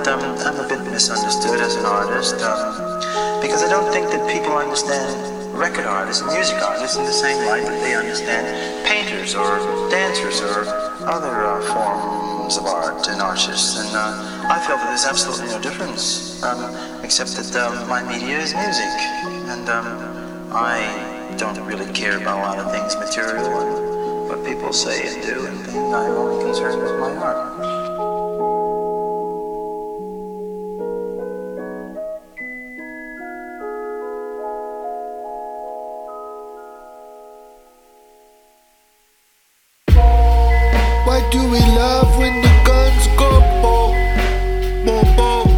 that I'm a bit misunderstood as an artist because I don't think that people understand record artists and music artists in the same light that they understand painters or dancers or other forms of art and artists. And I feel that there's absolutely no difference except that my media is music, and I don't really care about a lot of things material and what people say and do and things. I'm only concerned with my art. Why do we love when the guns go boom, boom, boom?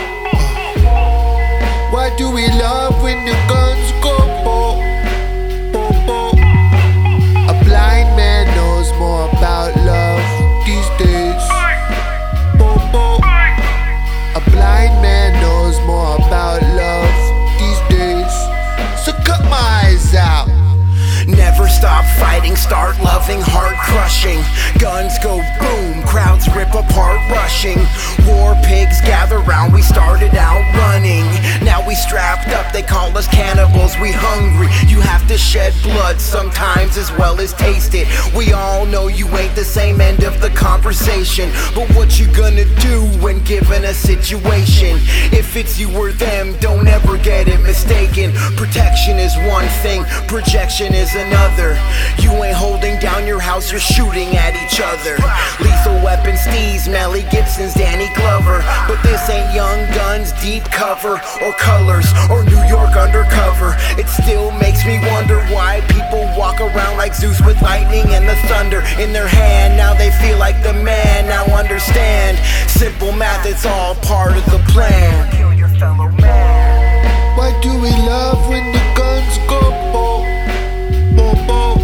Why do we love when the guns go boom, boom, boom? A blind man knows more about love these days. Boom, boom. A blind man knows more about love these days. So cut my eyes out. Never stop fighting, start loving, heart crushing. Guns go boom, crowds rip apart rushing. War pigs gather round, we started out running. Now we strapped up, they call us cannibals, we hungry. You have to shed blood sometimes as well as taste it. We all know you ain't the same end of the conversation, but what you gonna do when given a situation? If it's you or them, don't ever get it mistaken. Protection is one thing, projection is another. You ain't holding down your house, you're shooting at each other. Lethal Weapon, Steez, Melly Gibson's, Danny Glover. But this ain't Young Guns, Deep Cover, or Colors, or New York Undercover. It still makes me wonder why people walk around like Zeus with lightning and the thunder in their hand. Now they feel like the man, now understand. Simple math, it's all part of the plan. Kill your fellow man. Why do we love when the guns go boom, boom, boom?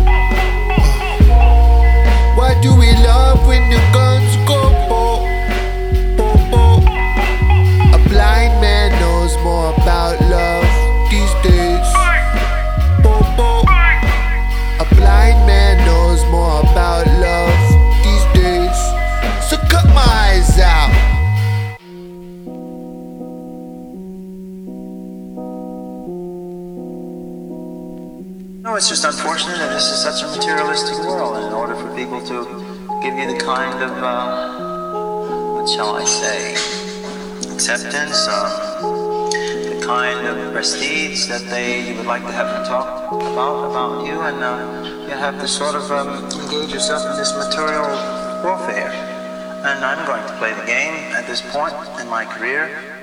Why do we love when the guns go boom, boom, boom? A blind man knows more about love these days. Boom, boom. A blind man knows more about love these days. So cut my eyes out. No, it's just unfortunate that this is such a materialistic world, and in order for people to give you the kind of, what shall I say, acceptance, the kind of prestige that you would like to have them talk about you, and you have to sort of engage yourself in this material warfare. And I'm going to play the game at this point in my career.